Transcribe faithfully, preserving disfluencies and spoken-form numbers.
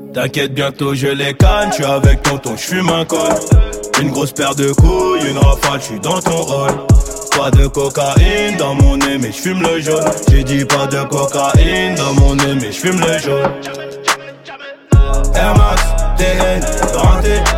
T'inquiète, bientôt je les canne, j'suis avec tonton, j'fume un col. Une grosse paire de couilles, une rafale, j'suis dans ton rôle. Pas de cocaïne dans mon nez, mais j'fume le jaune. J'ai dit pas de cocaïne dans mon nez, mais j'fume le jaune. Air Max, T N, renté.